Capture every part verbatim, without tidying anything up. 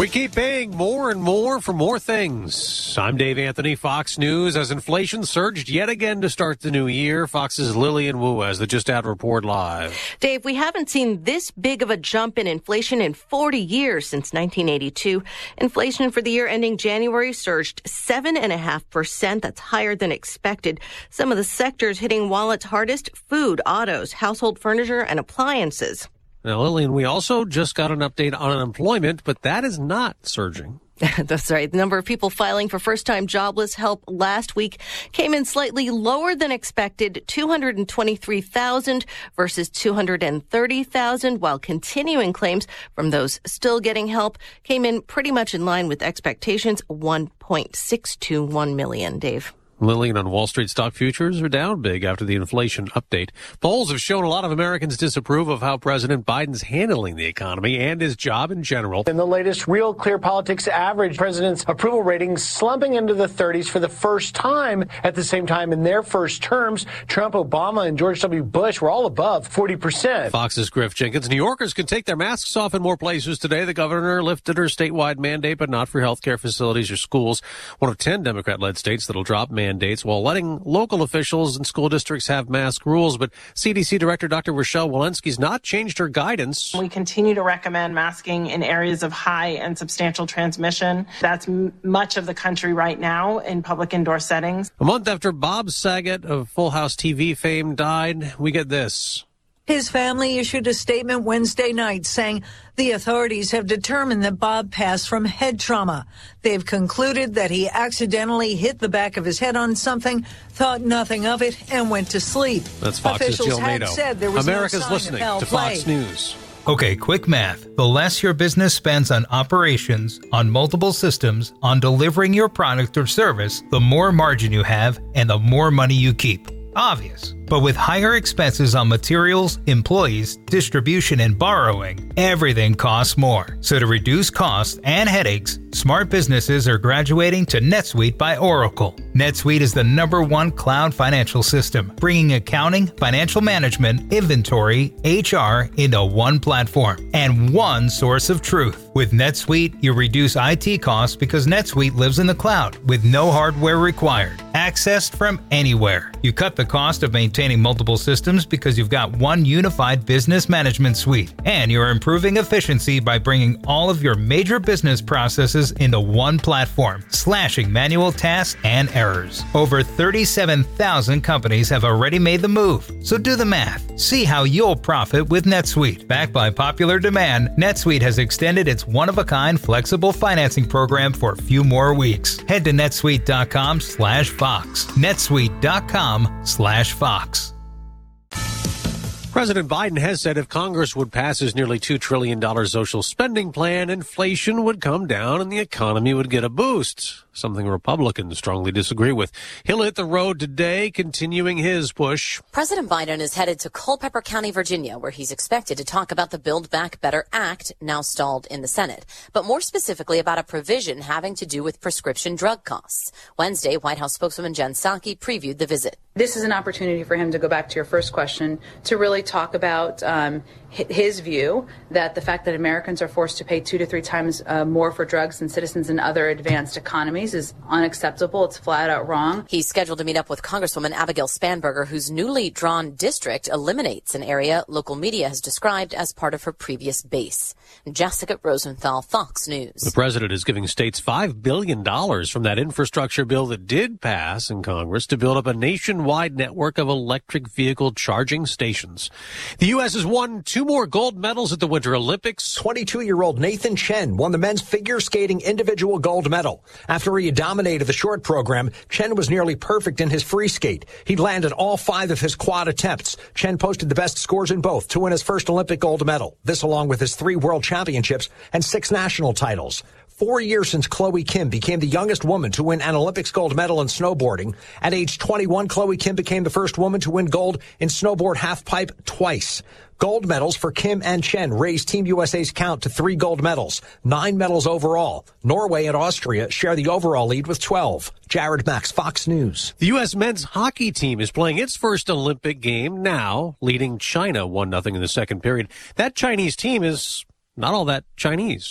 We keep paying more and more for more things. I'm Dave Anthony, Fox News. As inflation surged yet again to start the new year, Fox's Lillian Wu has the Just Out Report live. Dave, we haven't seen this big of a jump in inflation in forty years since nineteen eighty-two. Inflation for the year ending January surged seven point five percent. That's higher than expected. Some of the sectors hitting wallets hardest: food, autos, household furniture, and appliances. Now, Lillian, we also just got an update on unemployment, but that is not surging. That's right. The number of people filing for first-time jobless help last week came in slightly lower than expected, two hundred twenty-three thousand versus two hundred thirty thousand, while continuing claims from those still getting help came in pretty much in line with expectations, one point six two one million, Dave. Lillian, on Wall Street stock futures are down big after the inflation update. Polls have shown a lot of Americans disapprove of how President Biden's handling the economy and his job in general. In the latest Real Clear Politics average, President's approval ratings slumping into the thirties for the first time. At the same time, in their first terms, Trump, Obama, and George W. Bush were all above forty percent. Fox's Griff Jenkins. New Yorkers can take their masks off in more places today. The governor lifted her statewide mandate, but not for healthcare facilities or schools. One of ten Democrat-led states that'll drop mandates while letting local officials and school districts have mask rules. But C D C Director Doctor Rochelle Walensky's not changed her guidance. We continue to recommend masking in areas of high and substantial transmission. That's m- much of the country right now in public indoor settings. A month after Bob Saget of Full House T V fame died, we get this. His family issued a statement Wednesday night saying the authorities have determined that Bob passed from head trauma. They've concluded that he accidentally hit the back of his head on something, thought nothing of it, and went to sleep. That's Fox's Officials Jill had Nato. said there was America's no sign listening of foul to play. Fox News. Okay, quick math. The less your business spends on operations, on multiple systems, on delivering your product or service, the more margin you have and the more money you keep. Obvious. But with higher expenses on materials, employees, distribution, and borrowing, everything costs more. So to reduce costs and headaches, smart businesses are graduating to NetSuite by Oracle. NetSuite is the number one cloud financial system, bringing accounting, financial management, inventory, H R into one platform and one source of truth. With NetSuite, you reduce I T costs because NetSuite lives in the cloud with no hardware required, accessed from anywhere. You cut the cost of maintaining multiple systems because you've got one unified business management suite, and you're improving efficiency by bringing all of your major business processes into one platform, slashing manual tasks and errors. Over thirty-seven thousand companies have already made the move, so do the math. See how you'll profit with NetSuite. Backed by popular demand, NetSuite has extended its one-of-a-kind flexible financing program for a few more weeks. Head to netsuite.com slash Fox. netsuite.com slash Fox. President Biden has said if Congress would pass his nearly two trillion dollars social spending plan, inflation would come down and the economy would get a boost, something Republicans strongly disagree with. He'll hit the road today, continuing his push. President Biden is headed to Culpeper County, Virginia, where he's expected to talk about the Build Back Better Act, now stalled in the Senate, but more specifically about a provision having to do with prescription drug costs. Wednesday, White House spokeswoman Jen Psaki previewed the visit. This is an opportunity for him to go back to your first question, to really talk about um, his view that the fact that Americans are forced to pay two to three times uh, more for drugs than citizens in other advanced economies is unacceptable. It's flat out wrong. He's scheduled to meet up with Congresswoman Abigail Spanberger, whose newly drawn district eliminates an area local media has described as part of her previous base. Jessica Rosenthal, Fox News. The president is giving states five billion dollars from that infrastructure bill that did pass in Congress to build up a nationwide network of electric vehicle charging stations. The U S has won two more gold medals at the Winter Olympics. twenty-two-year-old Nathan Chen won the men's figure skating individual gold medal. After he dominated the short program, Chen was nearly perfect in his free skate. He landed all five of his quad attempts. Chen posted the best scores in both to win his first Olympic gold medal. This along with his three world championships and six national titles. Four years since Chloe Kim became the youngest woman to win an Olympics gold medal in snowboarding. At age twenty-one, Chloe Kim became the first woman to win gold in snowboard halfpipe twice. Gold medals for Kim and Chen raised Team U S A's count to three gold medals, nine medals overall. Norway and Austria share the overall lead with twelve. Jared Max, Fox News. The U S men's hockey team is playing its first Olympic game now, leading China one nothing in the second period. That Chinese team is not all that Chinese.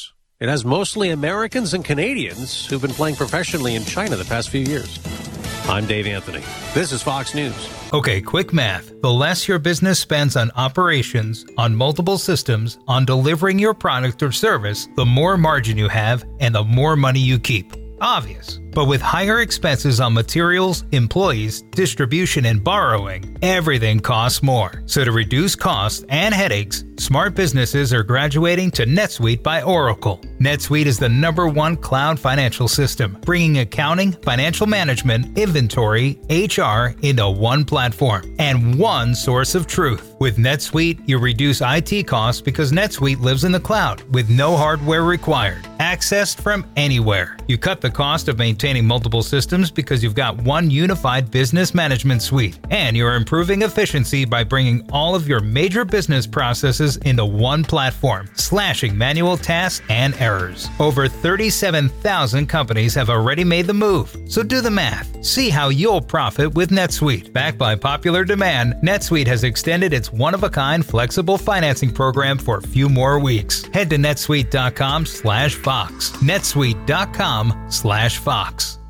It has mostly Americans and Canadians who've been playing professionally in China the past few years. I'm Dave Anthony. This is Fox News. Okay, quick math. The less your business spends on operations, on multiple systems, on delivering your product or service, the more margin you have and the more money you keep. Obvious. But with higher expenses on materials, employees, distribution, and borrowing, everything costs more. So to reduce costs and headaches, smart businesses are graduating to NetSuite by Oracle. NetSuite is the number one cloud financial system, bringing accounting, financial management, inventory, H R into one platform and one source of truth. With NetSuite, you reduce I T costs because NetSuite lives in the cloud with no hardware required, accessed from anywhere. You cut the cost of maintaining multiple systems because you've got one unified business management suite, and you're improving efficiency by bringing all of your major business processes into one platform, slashing manual tasks and errors. Over thirty-seven thousand companies have already made the move, so do the math. See how you'll profit with NetSuite. Backed by popular demand, NetSuite has extended its one-of-a-kind flexible financing program for a few more weeks. Head to netsuite dot com slash Fox. netsuite dot com slash Fox.